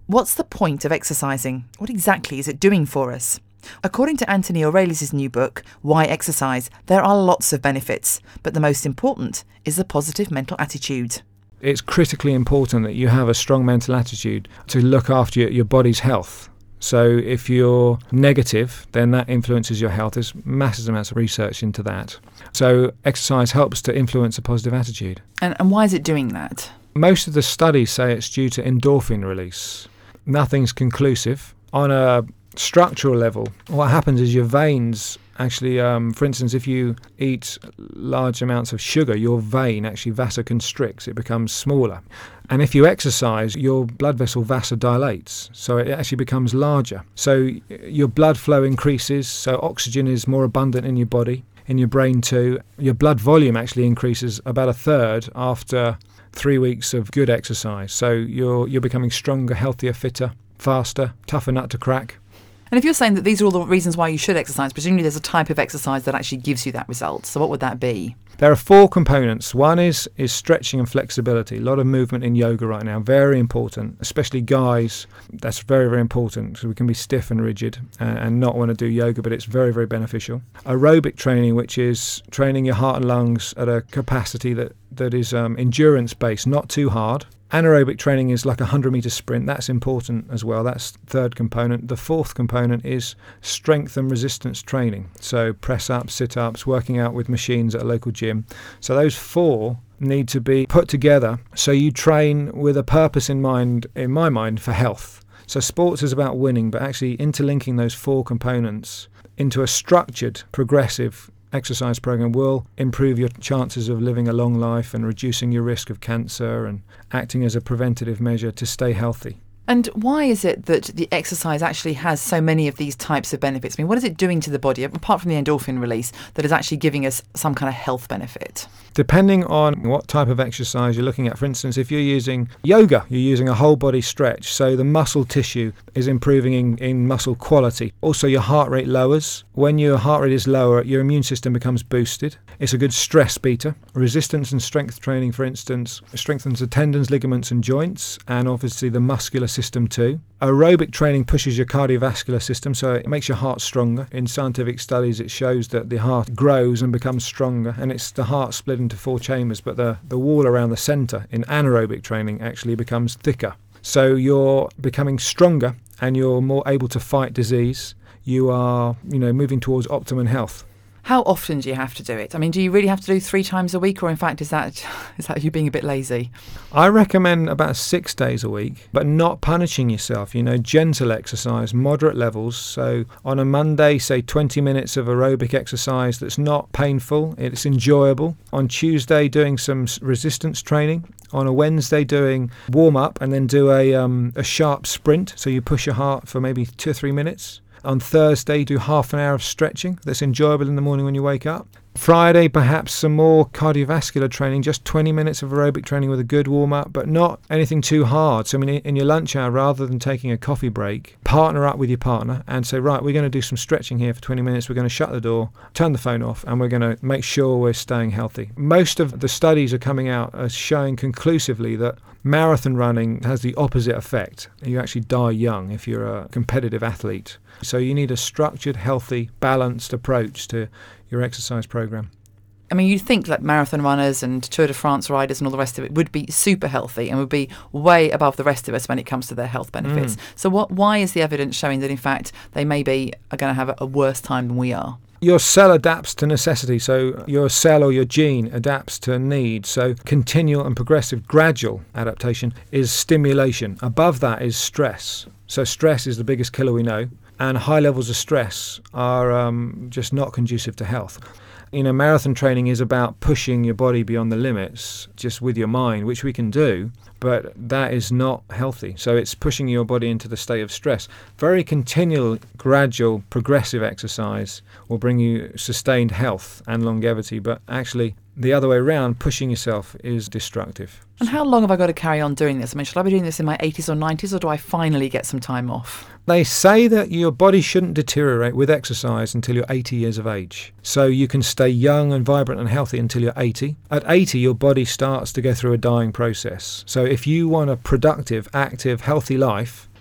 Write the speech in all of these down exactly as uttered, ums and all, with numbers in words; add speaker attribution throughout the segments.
Speaker 1: What's the point of exercising? What exactly is it doing for us? According to Anthony Aurelius' new book, Why Exercise, there are lots of benefits, but the most important is the positive mental attitude.
Speaker 2: It's critically important that you have a strong mental attitude to look after your, your body's health. So if you're negative, then that influences your health. There's massive amounts of research into that. So exercise helps to influence a positive attitude.
Speaker 1: And, and why is it doing that?
Speaker 2: Most of the studies say it's due to endorphin release. Nothing's conclusive. On a structural level, what happens is your veins actually, um, for instance, if you eat large amounts of sugar, your vein actually vasoconstricts, it becomes smaller. And if you exercise, your blood vessel vasodilates, so it actually becomes larger. So your blood flow increases, so oxygen is more abundant in your body, in your brain too. Your blood volume actually increases about a third after three weeks of good exercise. So you're you're becoming stronger, healthier, fitter, faster, tougher nut to crack.
Speaker 1: And if you're saying that these are all the reasons why you should exercise, presumably there's a type of exercise that actually gives you that result. So what would that be?
Speaker 2: There are four components. One is is stretching and flexibility. A lot of movement in yoga right now, very important, especially guys. That's very, very important because we can be stiff and rigid and, and not want to do yoga, but it's very, very beneficial. Aerobic training, which is training your heart and lungs at a capacity that, that is um, endurance-based, not too hard. Anaerobic training is like a hundred metre sprint. That's important as well. That's the third component. The fourth component is strength and resistance training. So press-ups, sit-ups, working out with machines at a local gym. So those four need to be put together so you train with a purpose in mind, in my mind, for health. So sports is about winning, but actually interlinking those four components into a structured, progressive exercise program will improve your chances of living a long life and reducing your risk of cancer and acting as a preventative measure to stay healthy.
Speaker 1: And why is it that the exercise actually has so many of these types of benefits? I mean, what is it doing to the body, apart from the endorphin release, that is actually giving us some kind of health benefit?
Speaker 2: Depending on what type of exercise you're looking at, for instance, if you're using yoga, you're using a whole body stretch, so the muscle tissue is improving in, in muscle quality. Also, your heart rate lowers. When your heart rate is lower, your immune system becomes boosted. It's a good stress beater. Resistance and strength training, for instance, strengthens the tendons, ligaments and joints, and obviously the muscular system too. Aerobic training pushes your cardiovascular system, so it makes your heart stronger. In scientific studies, it shows that the heart grows and becomes stronger, and it's the heart split into four chambers, but the, the wall around the centre in anaerobic training actually becomes thicker. So you're becoming stronger and you're more able to fight disease. You are, you know, moving towards optimum health.
Speaker 1: How often do you have to do it? I mean, do you really have to do three times a week, or in fact, is that is that you being a bit lazy?
Speaker 2: I recommend about six days a week, but not punishing yourself. You know, gentle exercise, moderate levels. So on a Monday, say twenty minutes of aerobic exercise that's not painful, it's enjoyable. On Tuesday, doing some resistance training. On a Wednesday, doing warm-up and then do a um, a sharp sprint. So you push your heart for maybe two or three minutes. On Thursday, do half an hour of stretching that's enjoyable in the morning when you wake up. Friday, perhaps some more cardiovascular training, just twenty minutes of aerobic training with a good warm-up, but not anything too hard. So I mean, in your lunch hour, rather than taking a coffee break, partner up with your partner and say, right, we're going to do some stretching here for twenty minutes. We're going to shut the door, turn the phone off, and we're going to make sure we're staying healthy. Most of the studies are coming out as showing conclusively that marathon running has the opposite effect. You actually die young if you're a competitive athlete. So you need a structured, healthy, balanced approach to your exercise program.
Speaker 1: I mean, you'd think that marathon runners and Tour de France riders and all the rest of it would be super healthy and would be way above the rest of us when it comes to their health benefits. Mm. So what? Why is the evidence showing that, in fact, they maybe are going to have a worse time than we are?
Speaker 2: Your cell adapts to necessity, so your cell or your gene adapts to need. So continual and progressive gradual adaptation is stimulation. Above that is stress. So stress is the biggest killer we know, and high levels of stress are um, just not conducive to health. You know, marathon training is about pushing your body beyond the limits just with your mind, which we can do, but that is not healthy. So it's pushing your body into the state of stress. Very continual, gradual, progressive exercise will bring you sustained health and longevity, but actually the other way around, pushing yourself is destructive.
Speaker 1: And how long have I got to carry on doing this? I mean, should I be doing this in my eighties or nineties, or do I finally get some time off?
Speaker 2: They say that your body shouldn't deteriorate with exercise until you're eighty years of age. So you can stay young and vibrant and healthy until you're eighty. At eighty, your body starts to go through a dying process. So if you want a productive, active, healthy life,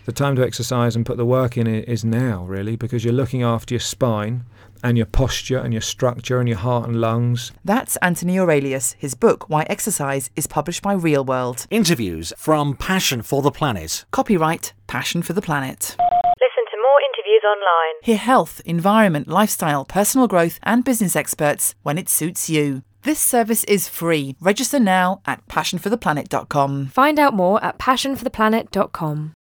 Speaker 2: The time to exercise and put the work in is now, really, because you're looking after your spine and your posture and your structure and your heart and lungs.
Speaker 1: That's Anthony Aurelius. His book, Why Exercise, is published by Real World.
Speaker 3: Interviews from Passion for the Planet.
Speaker 1: Copyright Passion for the Planet.
Speaker 4: Listen to more interviews online.
Speaker 1: Hear health, environment, lifestyle, personal growth and business experts when it suits you. This service is free. Register now at passion for the planet dot com.
Speaker 4: Find out more at passion for the planet dot com.